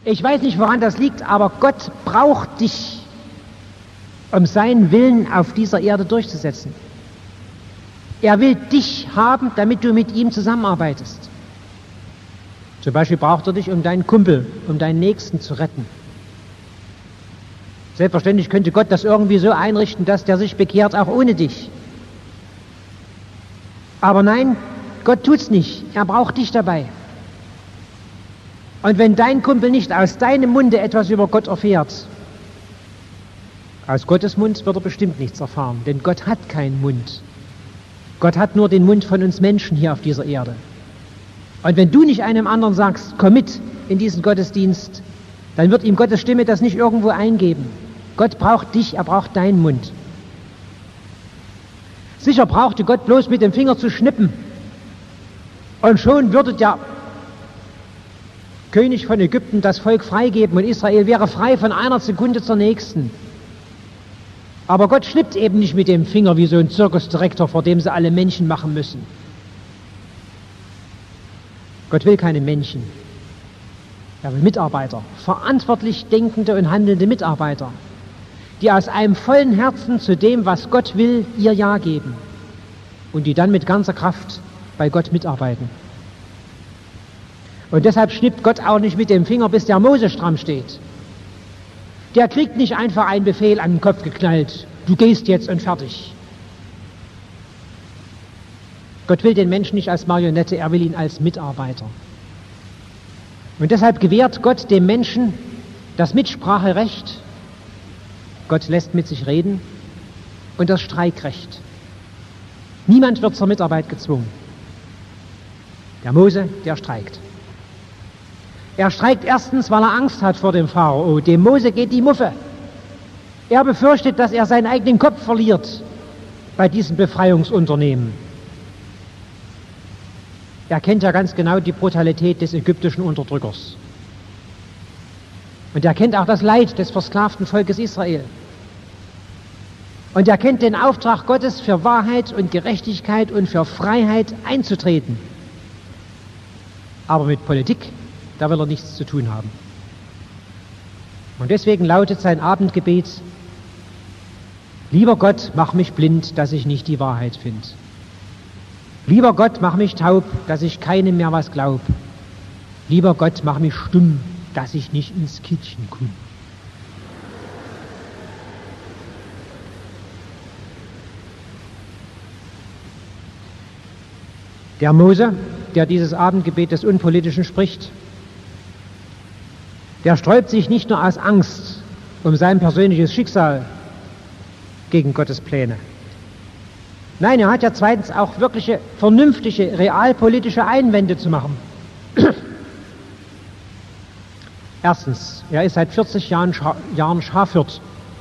Ich weiß nicht, woran das liegt, aber Gott braucht dich, um seinen Willen auf dieser Erde durchzusetzen. Er will dich haben, damit du mit ihm zusammenarbeitest. Zum Beispiel braucht er dich, um deinen Kumpel, um deinen Nächsten zu retten. Selbstverständlich könnte Gott das irgendwie so einrichten, dass der sich bekehrt, auch ohne dich. Aber nein, Gott tut's nicht. Er braucht dich dabei. Und wenn dein Kumpel nicht aus deinem Munde etwas über Gott erfährt, aus Gottes Mund wird er bestimmt nichts erfahren, denn Gott hat keinen Mund. Gott hat nur den Mund von uns Menschen hier auf dieser Erde. Und wenn du nicht einem anderen sagst, komm mit in diesen Gottesdienst, dann wird ihm Gottes Stimme das nicht irgendwo eingeben. Gott braucht dich, er braucht deinen Mund. Sicher brauchte Gott bloß mit dem Finger zu schnippen. Und schon würde der König von Ägypten das Volk freigeben und Israel wäre frei von einer Sekunde zur nächsten. Aber Gott schnippt eben nicht mit dem Finger wie so ein Zirkusdirektor, vor dem sie alle Männchen machen müssen. Gott will keine Männchen. Er will Mitarbeiter, verantwortlich denkende und handelnde Mitarbeiter, die aus einem vollen Herzen zu dem, was Gott will, ihr Ja geben und die dann mit ganzer Kraft bei Gott mitarbeiten. Und deshalb schnippt Gott auch nicht mit dem Finger, bis der Mose stramm steht. Der kriegt nicht einfach einen Befehl an den Kopf geknallt, du gehst jetzt und fertig. Gott will den Menschen nicht als Marionette, er will ihn als Mitarbeiter. Und deshalb gewährt Gott dem Menschen das Mitspracherecht, Gott lässt mit sich reden, und das Streikrecht. Niemand wird zur Mitarbeit gezwungen. Der Mose, der streikt. Er streikt erstens, weil er Angst hat vor dem Pharao. Dem Mose geht die Muffe. Er befürchtet, dass er seinen eigenen Kopf verliert bei diesem Befreiungsunternehmen. Er kennt ja ganz genau die Brutalität des ägyptischen Unterdrückers. Und er kennt auch das Leid des versklavten Volkes Israel. Und er kennt den Auftrag Gottes, für Wahrheit und Gerechtigkeit und für Freiheit einzutreten. Aber mit Politik, da will er nichts zu tun haben. Und deswegen lautet sein Abendgebet: Lieber Gott, mach mich blind, dass ich nicht die Wahrheit finde. Lieber Gott, mach mich taub, dass ich keinem mehr was glaub. Lieber Gott, mach mich stumm, dass ich nicht ins Kittchen komm. Der Mose, der dieses Abendgebet des Unpolitischen spricht, der sträubt sich nicht nur aus Angst um sein persönliches Schicksal gegen Gottes Pläne. Nein, er hat ja zweitens auch wirkliche, vernünftige, realpolitische Einwände zu machen. Erstens, er ist seit 40 Jahren Schafhirt.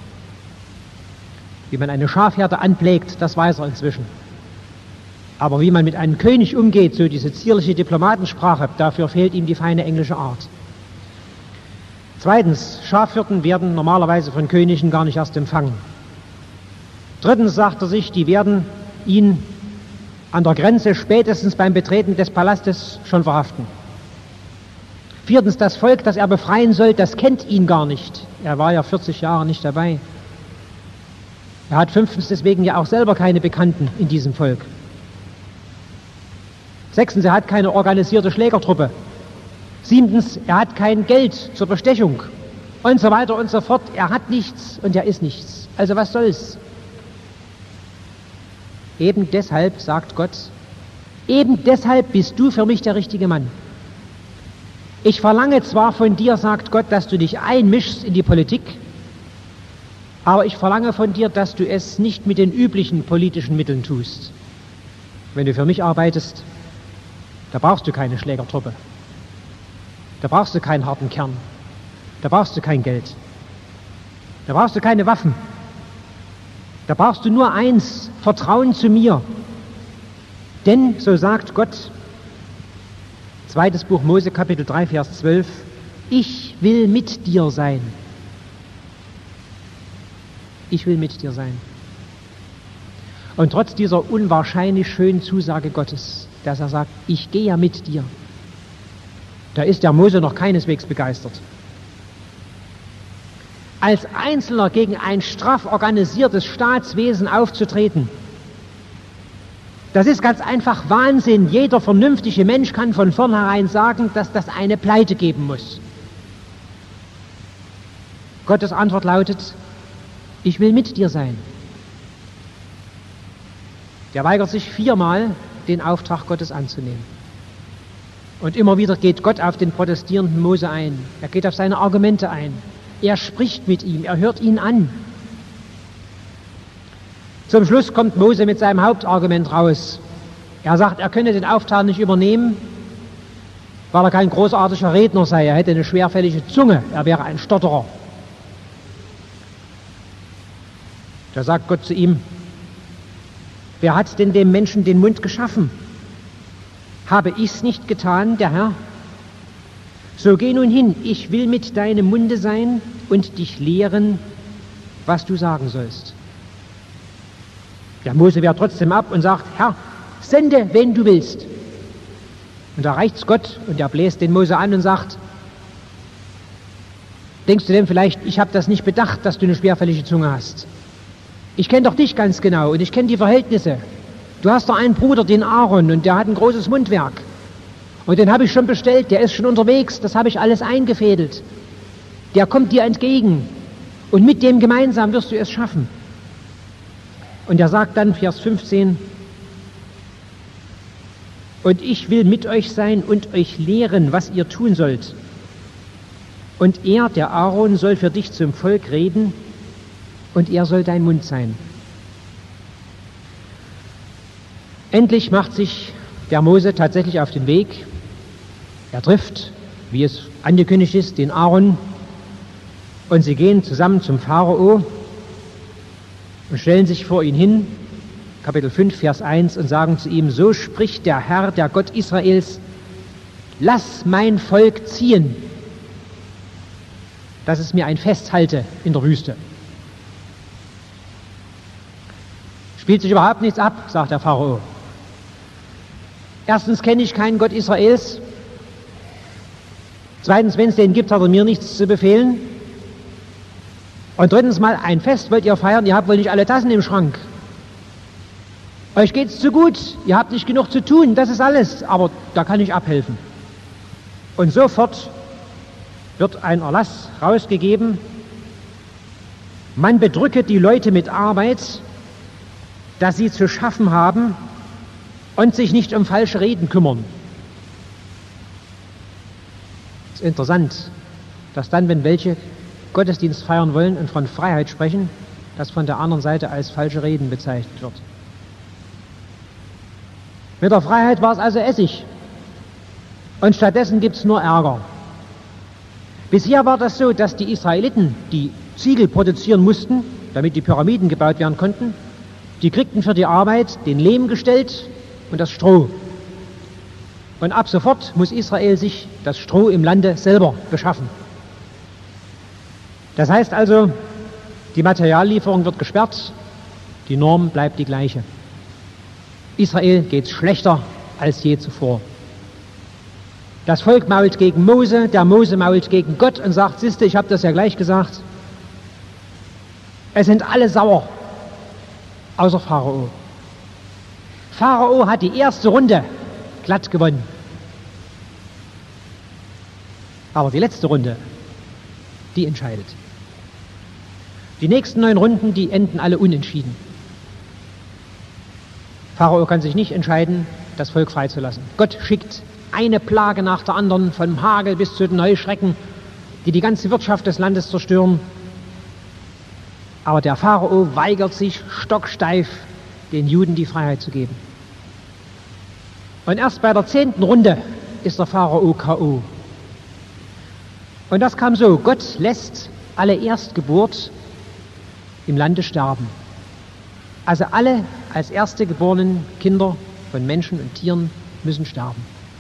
Wie man eine Schafherde anpflegt, das weiß er inzwischen. Aber wie man mit einem König umgeht, so diese zierliche Diplomatensprache, dafür fehlt ihm die feine englische Art. Zweitens, Schafhirten werden normalerweise von Königen gar nicht erst empfangen. Drittens sagt er sich, die werden ihn an der Grenze spätestens beim Betreten des Palastes schon verhaften. Viertens, das Volk, das er befreien soll, das kennt ihn gar nicht. Er war ja 40 Jahre nicht dabei. Er hat fünftens deswegen ja auch selber keine Bekannten in diesem Volk. Sechstens, er hat keine organisierte Schlägertruppe. Siebtens, er hat kein Geld zur Bestechung und so weiter und so fort. Er hat nichts und er ist nichts. Also was soll's? Eben deshalb, sagt Gott, eben deshalb bist du für mich der richtige Mann. Ich verlange zwar von dir, sagt Gott, dass du dich einmischst in die Politik, aber ich verlange von dir, dass du es nicht mit den üblichen politischen Mitteln tust. Wenn du für mich arbeitest, da brauchst du keine Schlägertruppe. Da brauchst du keinen harten Kern. Da brauchst du kein Geld. Da brauchst du keine Waffen. Da brauchst du nur eins: Vertrauen zu mir. Denn, so sagt Gott, 2. Buch Mose, Kapitel 3, Vers 12, ich will mit dir sein. Ich will mit dir sein. Und trotz dieser unwahrscheinlich schönen Zusage Gottes, dass er sagt, ich gehe ja mit dir, da ist der Mose noch keineswegs begeistert. als Einzelner gegen ein straff organisiertes Staatswesen aufzutreten. Das ist ganz einfach Wahnsinn. Jeder vernünftige Mensch kann von vornherein sagen, dass das eine Pleite geben muss. Gottes Antwort lautet: Ich will mit dir sein. Der weigert sich 4-mal, den Auftrag Gottes anzunehmen. Und immer wieder geht Gott auf den protestierenden Mose ein. Er geht auf seine Argumente ein. Er spricht mit ihm, er hört ihn an. Zum Schluss kommt Mose mit seinem Hauptargument raus. Er sagt, er könne den Auftrag nicht übernehmen, weil er kein großartiger Redner sei. Er hätte eine schwerfällige Zunge, er wäre ein Stotterer. Da sagt Gott zu ihm: Wer hat denn dem Menschen den Mund geschaffen? Habe ich's nicht getan, der Herr? So geh nun hin, ich will mit deinem Munde sein und dich lehren, was du sagen sollst. Der Mose wehrt trotzdem ab und sagt: Herr, sende, wen du willst. Und da reicht's Gott und er bläst den Mose an und sagt: Denkst du denn vielleicht, ich habe das nicht bedacht, dass du eine schwerfällige Zunge hast? Ich kenne doch dich ganz genau und ich kenne die Verhältnisse. Du hast doch einen Bruder, den Aaron, und der hat ein großes Mundwerk. Und den habe ich schon bestellt, der ist schon unterwegs, das habe ich alles eingefädelt. Der kommt dir entgegen und mit dem gemeinsam wirst du es schaffen. Und er sagt dann, Vers 15, und ich will mit euch sein und euch lehren, was ihr tun sollt. Und er, der Aaron, soll für dich zum Volk reden und er soll dein Mund sein. Endlich macht sich der Mose tatsächlich auf den Weg. Er trifft, wie es angekündigt ist, den Aaron und sie gehen zusammen zum Pharao und stellen sich vor ihn hin, Kapitel 5, Vers 1, und sagen zu ihm: So spricht der Herr, der Gott Israels, lass mein Volk ziehen, dass es mir ein Fest halte in der Wüste. Spielt sich überhaupt nichts ab, sagt der Pharao. Erstens kenne ich keinen Gott Israels. Zweitens, wenn es den gibt, hat er mir nichts zu befehlen. Und drittens mal, ein Fest wollt ihr feiern, ihr habt wohl nicht alle Tassen im Schrank. Euch geht's zu gut, ihr habt nicht genug zu tun, das ist alles, aber da kann ich abhelfen. Und sofort wird ein Erlass rausgegeben: Man bedrücke die Leute mit Arbeit, dass sie zu schaffen haben und sich nicht um falsche Reden kümmern. Es ist interessant, dass dann, wenn welche Gottesdienst feiern wollen und von Freiheit sprechen, das von der anderen Seite als falsche Reden bezeichnet wird. Mit der Freiheit war es also Essig. Und stattdessen gibt es nur Ärger. Bisher war das so, dass die Israeliten, die Ziegel produzieren mussten, damit die Pyramiden gebaut werden konnten, die kriegten für die Arbeit den Lehm gestellt und das Stroh. Und ab sofort muss Israel sich das Stroh im Lande selber beschaffen. Das heißt also, die Materiallieferung wird gesperrt, die Norm bleibt die gleiche. Israel geht's schlechter als je zuvor. Das Volk mault gegen Mose, der Mose mault gegen Gott und sagt: Siehste, ich habe das ja gleich gesagt. Es sind alle sauer, außer Pharao. Pharao hat die erste Runde glatt gewonnen. Aber die letzte Runde, die entscheidet. Die nächsten 9 Runden, die enden alle unentschieden. Pharao kann sich nicht entscheiden, das Volk freizulassen. Gott schickt eine Plage nach der anderen, vom Hagel bis zu den Heuschrecken, die die ganze Wirtschaft des Landes zerstören. Aber der Pharao weigert sich stocksteif, den Juden die Freiheit zu geben. Und erst bei der 10. Runde ist der Pharao K.O. Und das kam so: Gott lässt alle Erstgeburt im Lande sterben. Also alle als erste geborenen Kinder von Menschen und Tieren müssen sterben.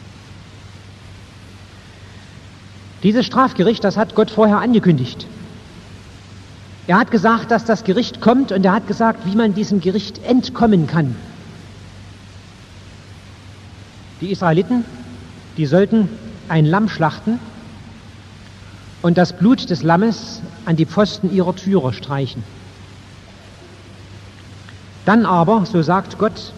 Dieses Strafgericht, das hat Gott vorher angekündigt. Er hat gesagt, dass das Gericht kommt, und er hat gesagt, wie man diesem Gericht entkommen kann. Die Israeliten, die sollten ein Lamm schlachten und das Blut des Lammes an die Pfosten ihrer Türe streichen. Dann aber, so sagt Gott,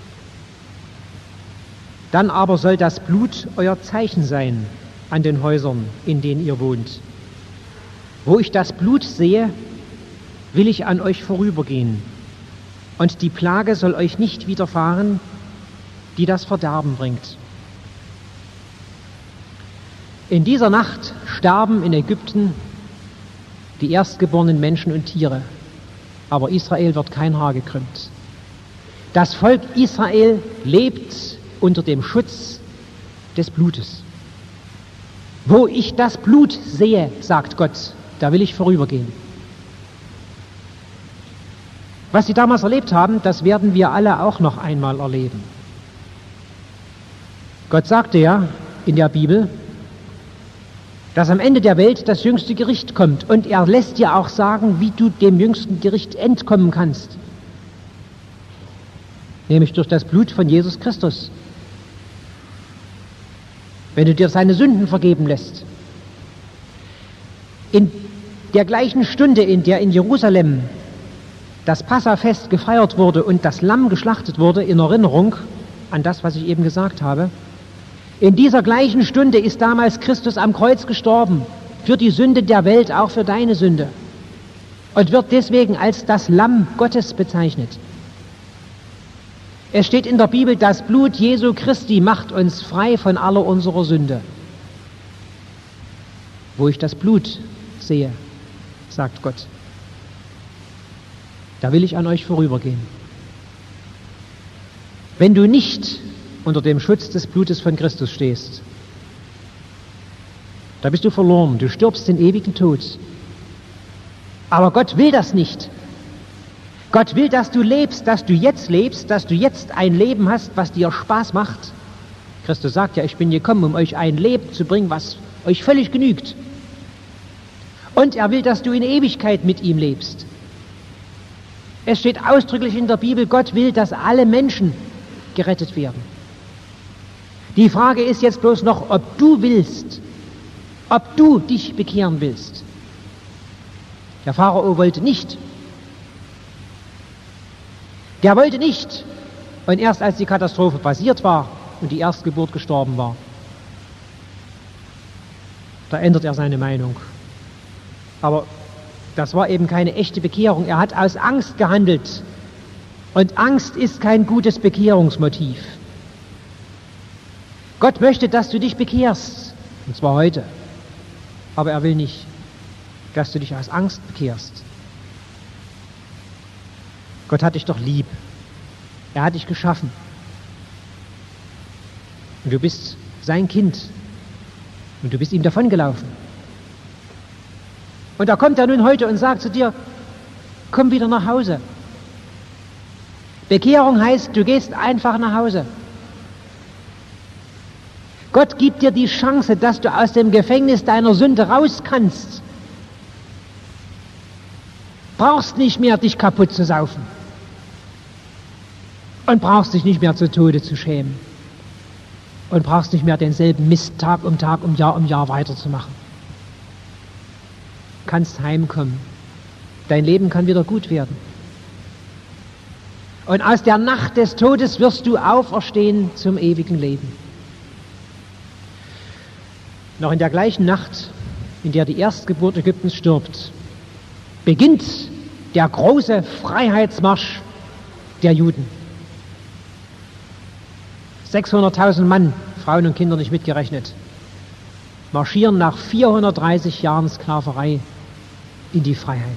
dann aber soll das Blut euer Zeichen sein an den Häusern, in denen ihr wohnt. Wo ich das Blut sehe, will ich an euch vorübergehen, und die Plage soll euch nicht widerfahren, die das Verderben bringt. In dieser Nacht sterben in Ägypten die erstgeborenen Menschen und Tiere, aber Israel wird kein Haar gekrümmt. Das Volk Israel lebt unter dem Schutz des Blutes. Wo ich das Blut sehe, sagt Gott, da will ich vorübergehen. Was sie damals erlebt haben, das werden wir alle auch noch einmal erleben. Gott sagte ja in der Bibel, dass am Ende der Welt das jüngste Gericht kommt, und er lässt dir auch sagen, wie du dem jüngsten Gericht entkommen kannst. Nämlich durch das Blut von Jesus Christus. Wenn du dir seine Sünden vergeben lässt. In der gleichen Stunde, in der in Jerusalem das Passafest gefeiert wurde und das Lamm geschlachtet wurde, in Erinnerung an das, was ich eben gesagt habe, in dieser gleichen Stunde ist damals Christus am Kreuz gestorben, für die Sünde der Welt, auch für deine Sünde, und wird deswegen als das Lamm Gottes bezeichnet. Es steht in der Bibel, das Blut Jesu Christi macht uns frei von aller unserer Sünde. Wo ich das Blut sehe, sagt Gott, da will ich an euch vorübergehen. Wenn du nicht unter dem Schutz des Blutes von Christus stehst, da bist du verloren, du stirbst den ewigen Tod. Aber Gott will das nicht. Gott will, dass du lebst, dass du jetzt ein Leben hast, was dir Spaß macht. Christus sagt ja, ich bin gekommen, um euch ein Leben zu bringen, was euch völlig genügt. Und er will, dass du in Ewigkeit mit ihm lebst. Es steht ausdrücklich in der Bibel, Gott will, dass alle Menschen gerettet werden. Die Frage ist jetzt bloß noch, ob du willst, ob du dich bekehren willst. Der Pharao wollte nicht. Der wollte nicht. Und erst als die Katastrophe passiert war und die Erstgeburt gestorben war, da ändert er seine Meinung. Aber das war eben keine echte Bekehrung. Er hat aus Angst gehandelt. Und Angst ist kein gutes Bekehrungsmotiv. Gott möchte, dass du dich bekehrst. Und zwar heute. Aber er will nicht, dass du dich aus Angst bekehrst. Gott hat dich doch lieb. Er hat dich geschaffen. Und du bist sein Kind. Und du bist ihm davongelaufen. Und da kommt er nun heute und sagt zu dir, komm wieder nach Hause. Bekehrung heißt, du gehst einfach nach Hause. Gott gibt dir die Chance, dass du aus dem Gefängnis deiner Sünde raus kannst. Brauchst nicht mehr, dich kaputt zu saufen. Und brauchst dich nicht mehr zu Tode zu schämen. Und brauchst nicht mehr denselben Mist Tag um Tag, Jahr um Jahr weiterzumachen. Kannst heimkommen. Dein Leben kann wieder gut werden. Und aus der Nacht des Todes wirst du auferstehen zum ewigen Leben. Noch in der gleichen Nacht, in der die Erstgeburt Ägyptens stirbt, beginnt der große Freiheitsmarsch der Juden. 600.000 Mann, Frauen und Kinder nicht mitgerechnet, marschieren nach 430 Jahren Sklaverei in die Freiheit.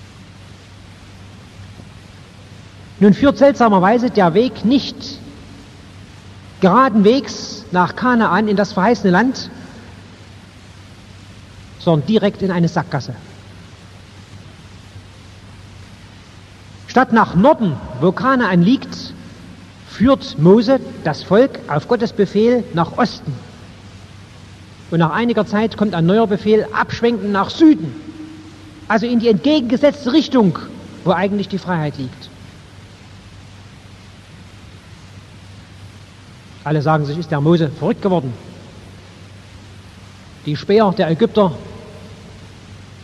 Nun führt seltsamerweise der Weg nicht geradenwegs nach Kanaan in das verheißene Land, sondern direkt in eine Sackgasse. Statt nach Norden, wo Kanaan liegt, führt Mose das Volk auf Gottes Befehl nach Osten. Und nach einiger Zeit kommt ein neuer Befehl, abschwenken nach Süden. Also in die entgegengesetzte Richtung, wo eigentlich die Freiheit liegt. Alle sagen sich, ist der Mose verrückt geworden. Die Späher der Ägypter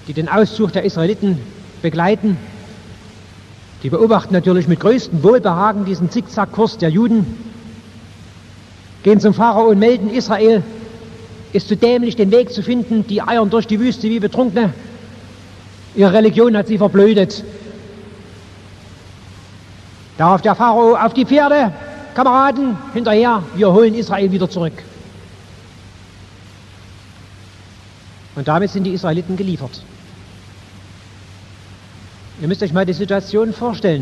die den Auszug der Israeliten begleiten, die beobachten natürlich mit größtem Wohlbehagen diesen Zickzackkurs der Juden, gehen zum Pharao und melden, Israel ist zu dämlich, den Weg zu finden, die eiern durch die Wüste wie Betrunkene, ihre Religion hat sie verblödet. Darauf der Pharao, auf die Pferde, Kameraden, hinterher, wir holen Israel wieder zurück. Und damit sind die Israeliten geliefert. Ihr müsst euch mal die Situation vorstellen.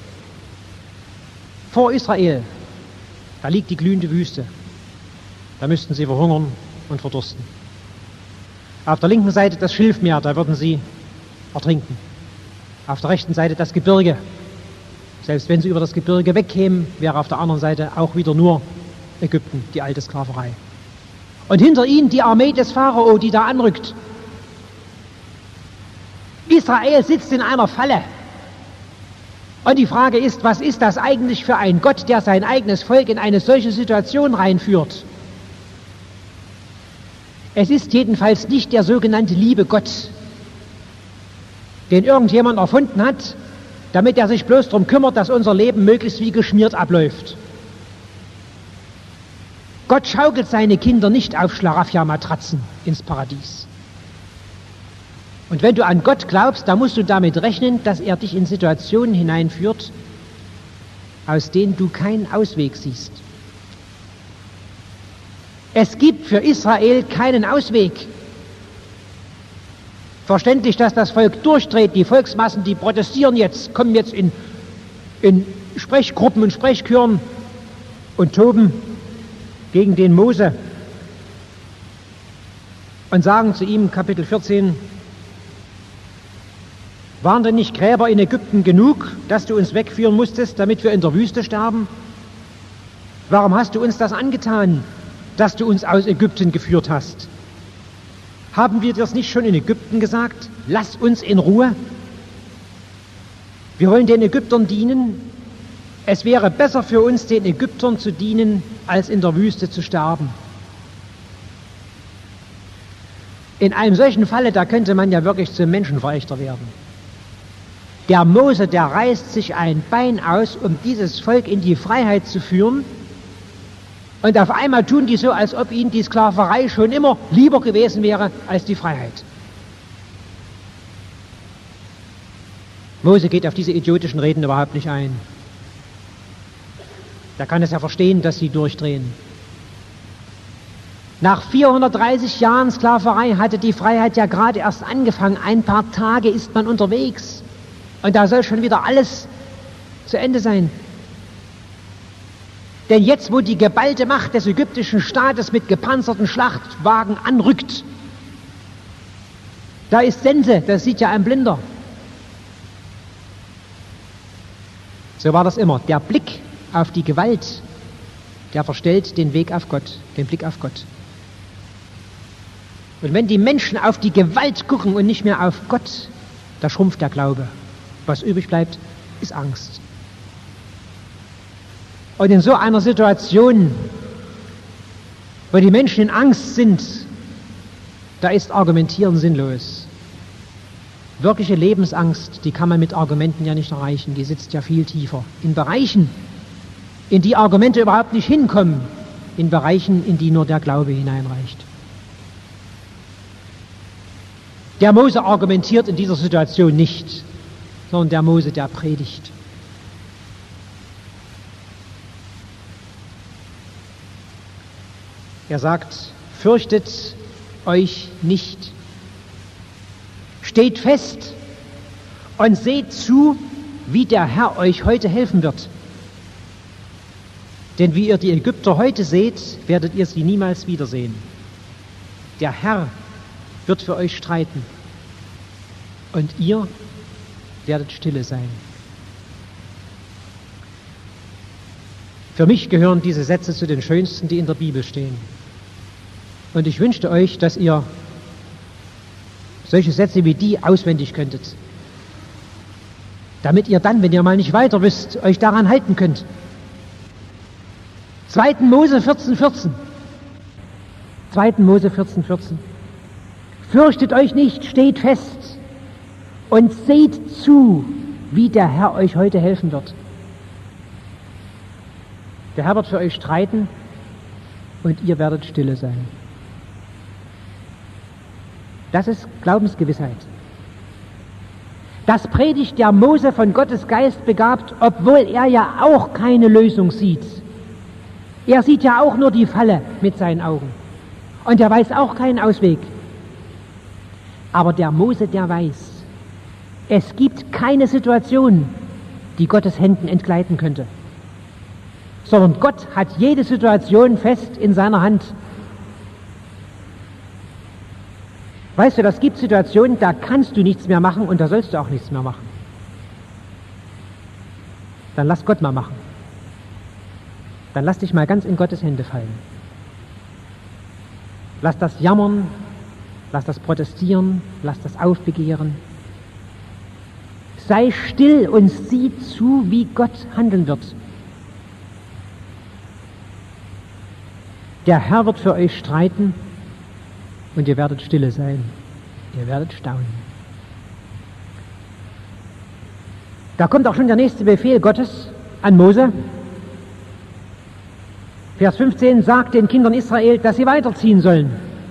Vor Israel, da liegt die glühende Wüste. Da müssten sie verhungern und verdursten. Auf der linken Seite das Schilfmeer, da würden sie ertrinken. Auf der rechten Seite das Gebirge. Selbst wenn sie über das Gebirge wegkämen, wäre auf der anderen Seite auch wieder nur Ägypten, die alte Sklaverei. Und hinter ihnen die Armee des Pharao, die da anrückt. Israel sitzt in einer Falle. Und die Frage ist, was ist das eigentlich für ein Gott, der sein eigenes Volk in eine solche Situation reinführt? Es ist jedenfalls nicht der sogenannte liebe Gott, den irgendjemand erfunden hat, damit er sich bloß darum kümmert, dass unser Leben möglichst wie geschmiert abläuft. Gott schaukelt seine Kinder nicht auf Schlaraffia-Matratzen ins Paradies. Und wenn du an Gott glaubst, dann musst du damit rechnen, dass er dich in Situationen hineinführt, aus denen du keinen Ausweg siehst. Es gibt für Israel keinen Ausweg. Verständlich, dass das Volk durchdreht, die Volksmassen, die protestieren jetzt, kommen jetzt in Sprechgruppen und Sprechchören und toben gegen den Mose und sagen zu ihm, Kapitel 14, waren denn nicht Gräber in Ägypten genug, dass du uns wegführen musstest, damit wir in der Wüste sterben? Warum hast du uns das angetan, dass du uns aus Ägypten geführt hast? Haben wir dir's nicht schon in Ägypten gesagt? Lass uns in Ruhe. Wir wollen den Ägyptern dienen. Es wäre besser für uns, den Ägyptern zu dienen, als in der Wüste zu sterben. In einem solchen Falle, da könnte man ja wirklich zum Menschenverächter werden. Der Mose, der reißt sich ein Bein aus, um dieses Volk in die Freiheit zu führen. Und auf einmal tun die so, als ob ihnen die Sklaverei schon immer lieber gewesen wäre als die Freiheit. Mose geht auf diese idiotischen Reden überhaupt nicht ein. Der kann es ja verstehen, dass sie durchdrehen. Nach 430 Jahren Sklaverei hatte die Freiheit ja gerade erst angefangen. Ein paar Tage ist man unterwegs. Und da soll schon wieder alles zu Ende sein. Denn jetzt, wo die geballte Macht des ägyptischen Staates mit gepanzerten Schlachtwagen anrückt, da ist Sense, das sieht ja ein Blinder. So war das immer. Der Blick auf die Gewalt, der verstellt den Weg auf Gott, den Blick auf Gott. Und wenn die Menschen auf die Gewalt gucken und nicht mehr auf Gott, da schrumpft der Glaube. Was übrig bleibt, ist Angst. Und in so einer Situation, wo die Menschen in Angst sind, da ist Argumentieren sinnlos. Wirkliche Lebensangst, die kann man mit Argumenten ja nicht erreichen, die sitzt ja viel tiefer. In Bereichen, in die Argumente überhaupt nicht hinkommen, in Bereichen, in die nur der Glaube hineinreicht. Der Mose argumentiert in dieser Situation nicht, sondern der Mose, der predigt. Er sagt, fürchtet euch nicht. Steht fest und seht zu, wie der Herr euch heute helfen wird. Denn wie ihr die Ägypter heute seht, werdet ihr sie niemals wiedersehen. Der Herr wird für euch streiten und ihr werdet stille sein. Für mich gehören diese Sätze zu den schönsten, die in der Bibel stehen. Und ich wünschte euch, dass ihr solche Sätze wie die auswendig könntet, damit ihr dann, wenn ihr mal nicht weiter wisst, euch daran halten könnt. 2. Mose 14,14. 2. Mose 14,14. Fürchtet euch nicht, steht fest und seht zu, wie der Herr euch heute helfen wird. Der Herr wird für euch streiten und ihr werdet stille sein. Das ist Glaubensgewissheit. Das predigt der Mose von Gottes Geist begabt, obwohl er ja auch keine Lösung sieht. Er sieht ja auch nur die Falle mit seinen Augen. Und er weiß auch keinen Ausweg. Aber der Mose, der weiß, es gibt keine Situation, die Gottes Händen entgleiten könnte. Sondern Gott hat jede Situation fest in seiner Hand. Weißt du, das gibt Situationen, da kannst du nichts mehr machen und da sollst du auch nichts mehr machen. Dann lass Gott mal machen. Dann lass dich mal ganz in Gottes Hände fallen. Lass das Jammern, lass das Protestieren, lass das Aufbegehren. Sei still und sieh zu, wie Gott handeln wird. Der Herr wird für euch streiten und ihr werdet stille sein. Ihr werdet staunen. Da kommt auch schon der nächste Befehl Gottes an Mose. Vers 15 sagt den Kindern Israel, dass sie weiterziehen sollen.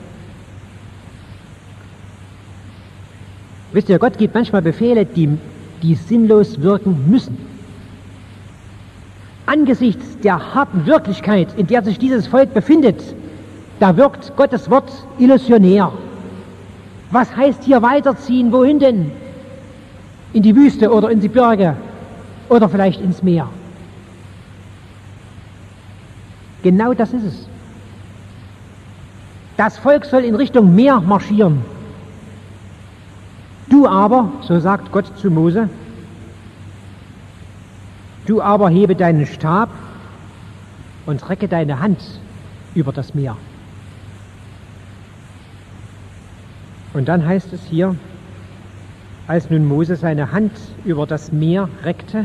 Wisst ihr, Gott gibt manchmal Befehle, die sinnlos wirken müssen. Angesichts der harten Wirklichkeit, in der sich dieses Volk befindet, da wirkt Gottes Wort illusionär. Was heißt hier weiterziehen? Wohin denn? In die Wüste oder in die Berge oder vielleicht ins Meer? Genau das ist es. Das Volk soll in Richtung Meer marschieren. Du aber, so sagt Gott zu Mose, du aber hebe deinen Stab und recke deine Hand über das Meer. Und dann heißt es hier, als nun Mose seine Hand über das Meer reckte,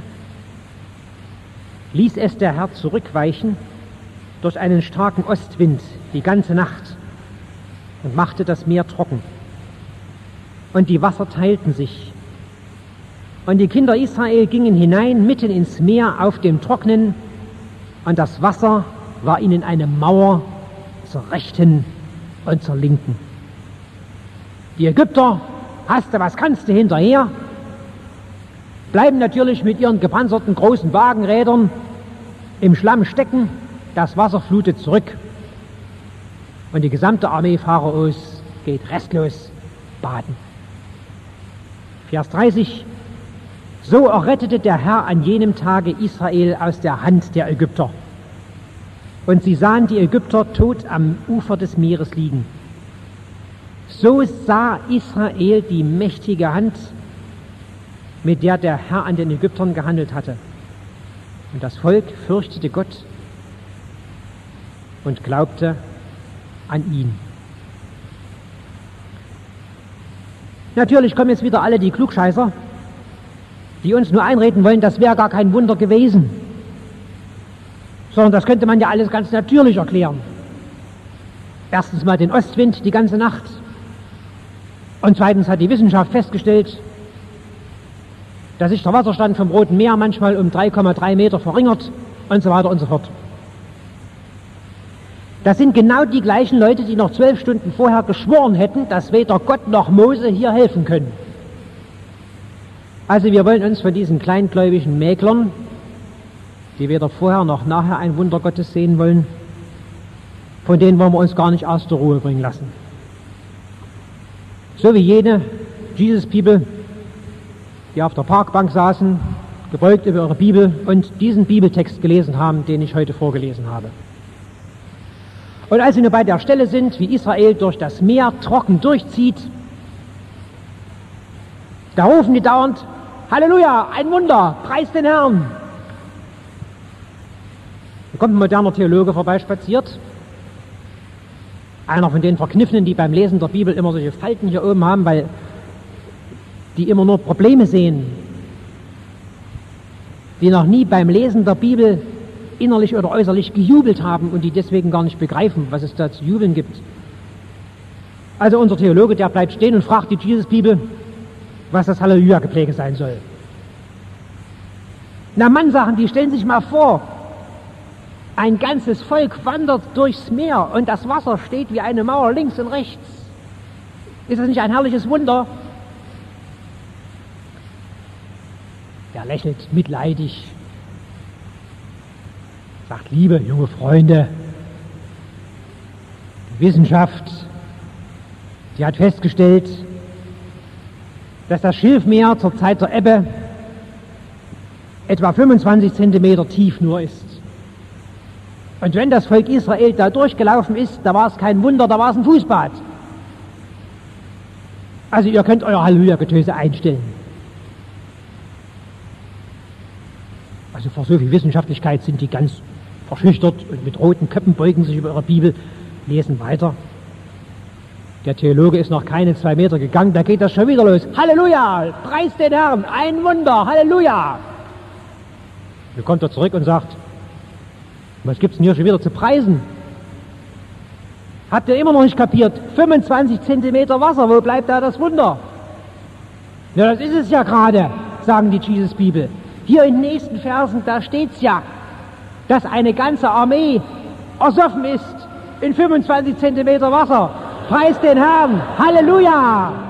ließ es der Herr zurückweichen durch einen starken Ostwind die ganze Nacht und machte das Meer trocken. Und die Wasser teilten sich. Und die Kinder Israel gingen hinein mitten ins Meer auf dem Trocknen, und das Wasser war ihnen eine Mauer zur Rechten und zur Linken. Die Ägypter, hast du was kannst du hinterher, bleiben natürlich mit ihren gepanzerten großen Wagenrädern im Schlamm stecken, das Wasser flutet zurück und die gesamte Armee Pharaos geht restlos baden. Vers 30: So errettete der Herr an jenem Tage Israel aus der Hand der Ägypter. Und sie sahen die Ägypter tot am Ufer des Meeres liegen. So sah Israel die mächtige Hand, mit der der Herr an den Ägyptern gehandelt hatte. Und das Volk fürchtete Gott und glaubte an ihn. Natürlich kommen jetzt wieder alle die Klugscheißer, die uns nur einreden wollen, das wäre gar kein Wunder gewesen, sondern das könnte man ja alles ganz natürlich erklären. Erstens mal den Ostwind die ganze Nacht und zweitens hat die Wissenschaft festgestellt, dass sich der Wasserstand vom Roten Meer manchmal um 3,3 Meter verringert und so weiter und so fort. Das sind genau die gleichen Leute, die noch 12 Stunden vorher geschworen hätten, dass weder Gott noch Mose hier helfen können. Also wir wollen uns von diesen kleingläubigen Mäklern, die weder vorher noch nachher ein Wunder Gottes sehen wollen, von denen wollen wir uns gar nicht aus der Ruhe bringen lassen. So wie jene Jesus People, die auf der Parkbank saßen, gebeugt über ihre Bibel und diesen Bibeltext gelesen haben, den ich heute vorgelesen habe. Und als sie nur bei der Stelle sind, wie Israel durch das Meer trocken durchzieht, da rufen die dauernd: Halleluja, ein Wunder, preis den Herrn. Da kommt ein moderner Theologe vorbeispaziert, einer von den Verkniffenen, die beim Lesen der Bibel immer solche Falten hier oben haben, weil die immer nur Probleme sehen, die noch nie beim Lesen der Bibel innerlich oder äußerlich gejubelt haben und die deswegen gar nicht begreifen, was es da zu jubeln gibt. Also unser Theologe, der bleibt stehen und fragt die Jesus Bibel: was das Halleluja-Gepläge sein soll. Na Mann, sagen die, stellen sich mal vor, ein ganzes Volk wandert durchs Meer und das Wasser steht wie eine Mauer links und rechts. Ist das nicht ein herrliches Wunder? Er lächelt mitleidig, sagt, liebe junge Freunde, die Wissenschaft, die hat festgestellt, dass das Schilfmeer zur Zeit der Ebbe etwa 25 Zentimeter tief nur ist. Und wenn das Volk Israel da durchgelaufen ist, da war es kein Wunder, da war es ein Fußbad. Also ihr könnt euer Halleluja-Getöse einstellen. Also vor so viel Wissenschaftlichkeit sind die ganz verschüchtert und mit roten Köpfen beugen sich über ihre Bibel, lesen weiter. Der Theologe ist noch keine 2 Meter gegangen, da geht das schon wieder los. Halleluja, preist den Herrn, ein Wunder, Halleluja. Dann kommt er zurück und sagt, was gibt's denn hier schon wieder zu preisen? Habt ihr immer noch nicht kapiert? 25 Zentimeter Wasser, wo bleibt da das Wunder? Ja, das ist es ja gerade, sagen die Jesus-Bibel. Hier in den nächsten Versen, da steht's ja, dass eine ganze Armee ersoffen ist in 25 Zentimeter Wasser. Preist den Herrn, Halleluja!